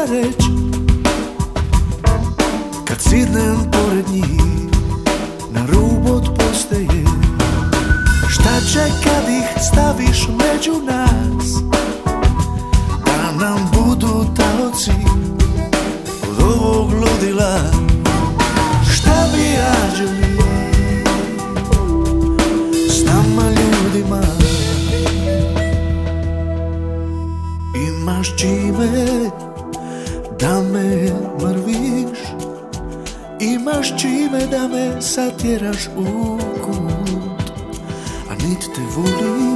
šta reć kad sidnem pored njih na rub od postaje. Šta će kad ih staviš među nas, da nam budu taoci od ovog ludila? Šta bi anđeli s nama ljudima? Imaš čime da me mrviš, imaš čime da me satjeraš u kut, a niti te volim,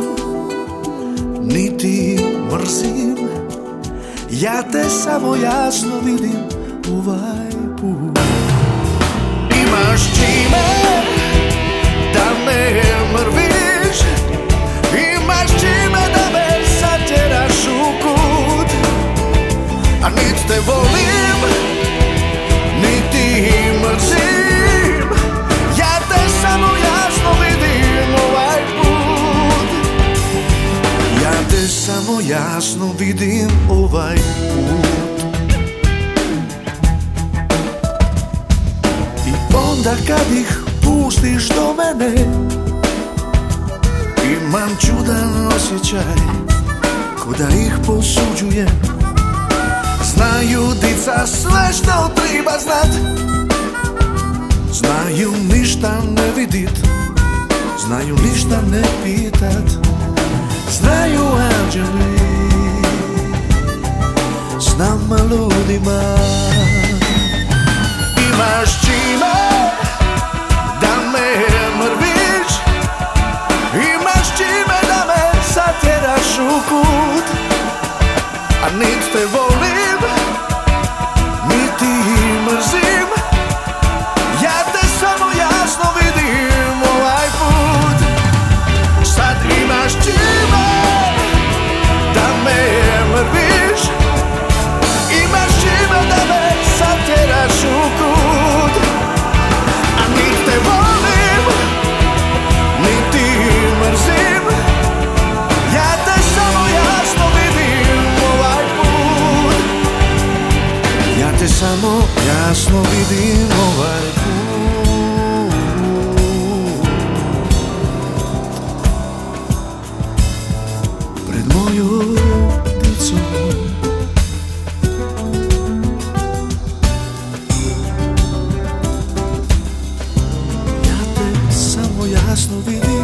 niti mrzim, ja te samo jasno vidim ovaj put. Imaš čime da me mrviš, imaš čime da me satjeraš u kut, a niti te volim, niti mrzim, ja te samo jasno vidim ovaj put. Ja te samo jasno vidim ovaj put. I onda kad ih pustiš do mene, imam čudan osjećaj, ko da ih posuđujem. Znaju dica sve što treba znat, znaju ništa ne vidit, znaju ništa ne pitat. Znaju anđeli s nama ludima. Imaš čime da me mrviš, imaš čime da me satjeraš u kut, a nit te volim, niti mrzim, ja te samo jasno vidim ovaj put. Sad imaš čime da me mrviš, imaš čime da me satjeraš u kut, a nit te volim, niti mrzim, ja te samo jasno vidim ovaj put. Ja te samo jasno vidim ovaj put. Pred mojom dicom ja te samo jasno vidim.